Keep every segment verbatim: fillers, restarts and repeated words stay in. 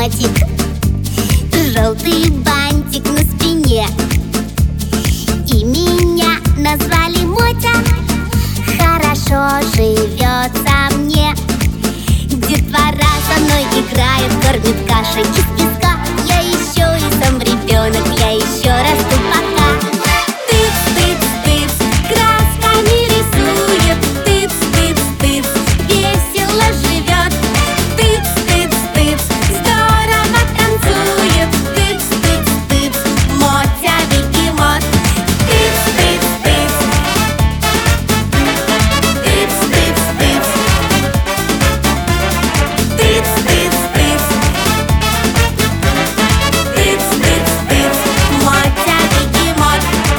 бегемотик, желтый бантик на спине. И меня назвали Мотя, хорошо живется мне. Детвора со мной играет, кормит кашей из песка. Я еще и сам ребенок, я еще расту пока. Тыц-тыц-тыц, красками рисует. Тыц-тыц-тыц, весело живет. Тыц-тыц-тыц, здорово танцует. Тыц-тыц-тыц, Мотя бегемот. Тыц-тыц-тыц, тыц-тыц-тыц, тыц-тыц-тыц, тыц-тыц-тыц, Мотя бегемот.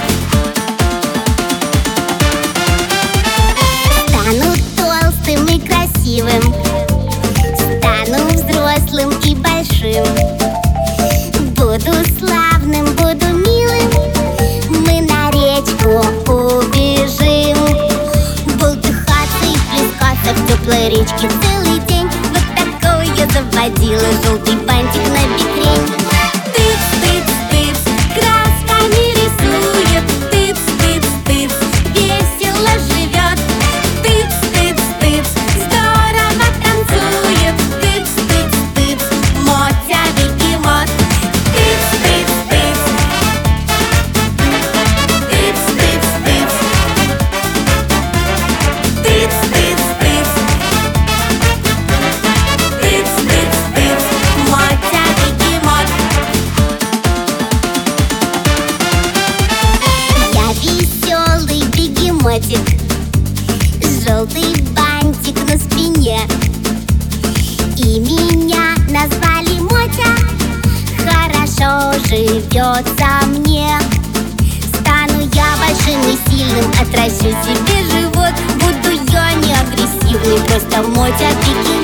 Стану толстым и красивым, стану взрослым и большим. Буду славным, буду милым, мы на речку убежим. Бултыхаться и плескаться в теплой речке целый день. Вот такой я заводила, желтый бантик на бекрень. Тыц-тыц-тыц, красками рисует. Тыц-тыц-тыц, весело живет. Тыц-тыц-тыц, здорово танцует. Тыц-тыц-тыц, Мотя бегемот. Тыц-тыц-тыц, тыц-тыц-тыц, тыц-тыц-тыц, тыц-тыц-тыц, Мотя бегемот. Я веселый бегемотик, желтый бантик на спине. И меня назвали Мотя, хорошо живется мне. Стану я большим и сильным, отращу себе живот. Буду я не агрессивный, просто Мотя бегемот.